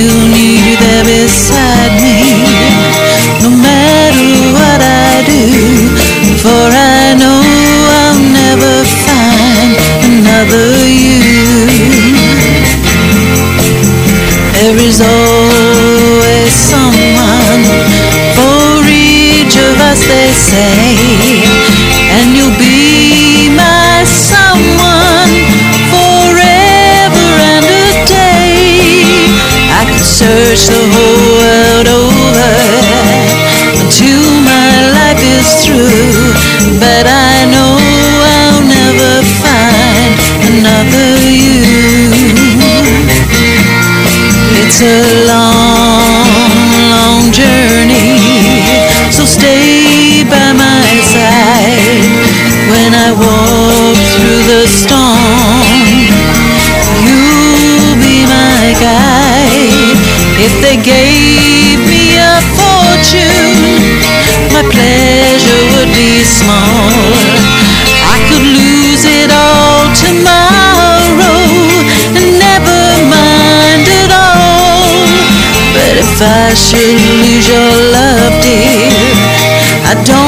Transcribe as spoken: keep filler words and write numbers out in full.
still need you there beside me, no matter what I do, for I know I'll never find another you. There is always someone for each of us, they say, and you'll be my someone forever and a day. I could search the whole world over until my life is through, but I know I'll never find another you. It's a long, long journey, so stay by my side when I walk through the storm. You'll be my guide. If they gave me a fortune, my pleasure would be small. I could lose it all tomorrow and never mind at all. But if I should lose your love, dear, I don't